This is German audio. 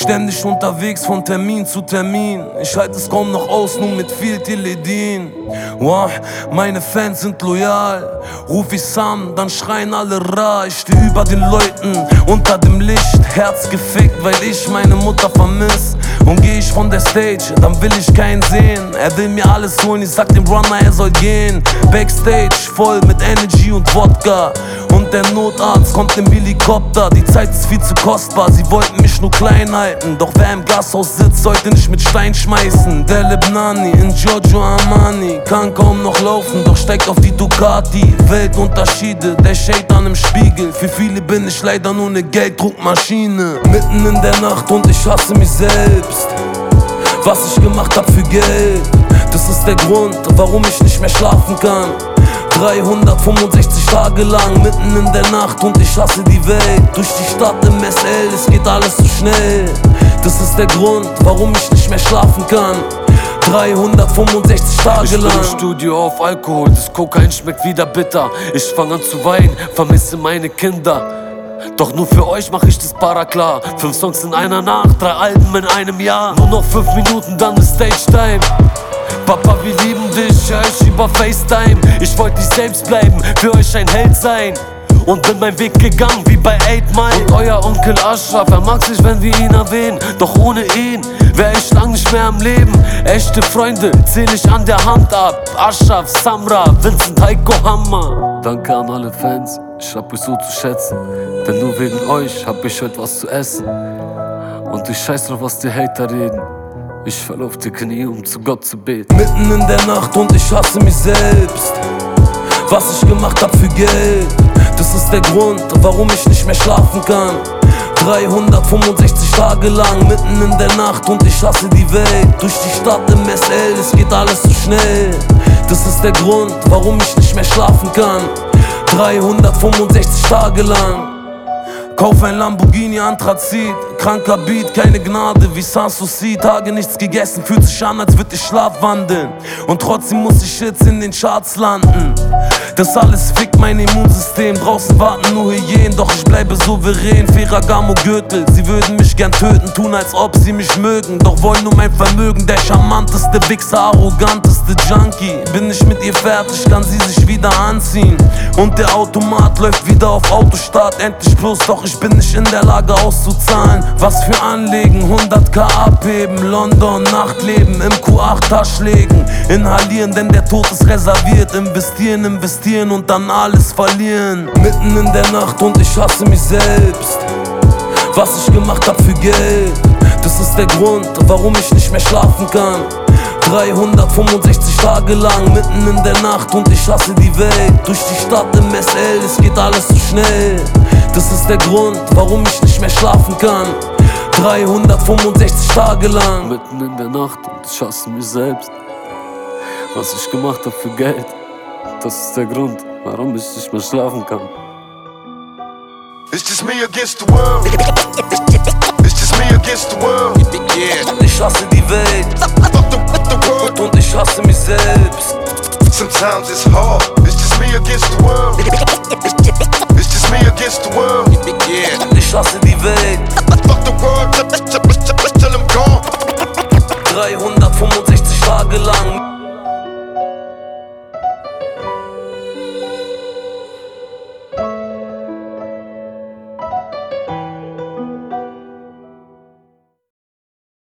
Ständig unterwegs von Termin zu Termin. Ich halte es kaum noch aus, nur mit viel Teledin. Wow, meine Fans sind loyal. Ruf ich Sam, dann schreien alle Ra. Ich steh über den Leuten, unter dem Licht. Herz gefickt, weil ich meine Mutter vermiss. Und geh ich von der Stage, dann will ich keinen sehen. Er will mir alles holen, ich sag dem Runner, er soll gehen. Backstage, voll mit Energy und Wodka. Und der Notarzt kommt im Helikopter. Die Zeit ist viel zu kostbar, sie wollten mich nur klein halten. Doch wer im Glashaus sitzt, sollte nicht mit Stein schmeißen. Der Lebnani in Giorgio Armani kann kaum noch laufen, doch steigt auf die Ducati. Weltunterschiede, der Shaitan im Spiegel. Für viele bin ich leider nur ne Gelddruckmaschine. Mitten in der Nacht und ich hasse mich selbst. Was ich gemacht hab für Geld, das ist der Grund, warum ich nicht mehr schlafen kann. 365 Tage lang, mitten in der Nacht und ich hasse die Welt. Durch die Stadt im SL, es geht alles zu schnell. Das ist der Grund, warum ich nicht mehr schlafen kann. 365 Tage lang. Ich bin im Studio auf Alkohol, das Kokain schmeckt wieder bitter. Ich fang an zu weinen, vermisse meine Kinder. Doch nur für euch mach ich das para klar. 5 Songs in einer Nacht, 3 Alben in einem Jahr. Nur noch 5 Minuten, dann ist Stage-Time. Papa, wir lieben dich, hör ich über FaceTime. Ich wollte nicht selbst bleiben, für euch ein Held sein. Und bin meinen Weg gegangen, wie bei 8 Mile. Und euer Onkel Ashraf, er mag sich, wenn wir ihn erwähnen. Doch ohne ihn wär ich lang nicht mehr am Leben. Echte Freunde zähl ich an der Hand ab. Ashraf, Samra, Vincent, Heiko, Hammer. Danke an alle Fans, ich hab euch so zu schätzen. Denn nur wegen euch hab ich heute was zu essen. Und ich scheiß drauf, was die Hater reden. Ich fall auf die Knie, um zu Gott zu beten. Mitten in der Nacht und ich hasse mich selbst. Was ich gemacht hab für Geld, das ist der Grund, warum ich nicht mehr schlafen kann. 365 Tage lang, mitten in der Nacht und ich hasse die Welt. Durch die Stadt im SL, es geht alles zu schnell. Das ist der Grund, warum ich nicht mehr schlafen kann. 365 Tage lang. Kauf ein Lamborghini Anthrazit, kranker Beat, keine Gnade wie Sanssouci. Tage nichts gegessen, fühlt sich an, als würd ich schlafwandeln. Und trotzdem muss ich jetzt in den Charts landen. Das alles fickt mein Immunsystem, draußen warten nur Hyänen. Doch ich bleibe souverän, Ferragamo Gürtel. Sie würden mich gern töten, tun als ob sie mich mögen. Doch wollen nur mein Vermögen, der charmanteste Wichser, arroganteste Junkie. Bin ich mit ihr fertig, kann sie sich wieder anziehen. Und der Automat läuft wieder auf Autostart, endlich plus, doch ich bin nicht in der Lage auszuzahlen. Was für Anlegen, 100k abheben, London, Nachtleben, im Q8 Taschlegen. Inhalieren, denn der Tod ist reserviert. Investieren, investieren und dann alles verlieren. Mitten in der Nacht und ich hasse mich selbst. Was ich gemacht hab für Geld, das ist der Grund, warum ich nicht mehr schlafen kann. 365 Tage lang, mitten in der Nacht und ich hasse die Welt. Durch die Stadt im SL, es geht alles zu schnell. Das ist der Grund, warum ich nicht mehr schlafen kann. 365 Tage lang. Mitten in der Nacht und ich hasse mich selbst. Was ich gemacht hab für Geld, das ist der Grund, warum ich nicht mehr schlafen kann. It's just me against the world. It's just me against the world. Yeah. Ich hasse die Welt. Fuck the world. Und ich hasse mich selbst. Sometimes it's hard. It's just me against the world. It's just me against the world. Yeah. Ich hasse die Welt. Fuck the world. Till I'm gone. 365 Tage lang.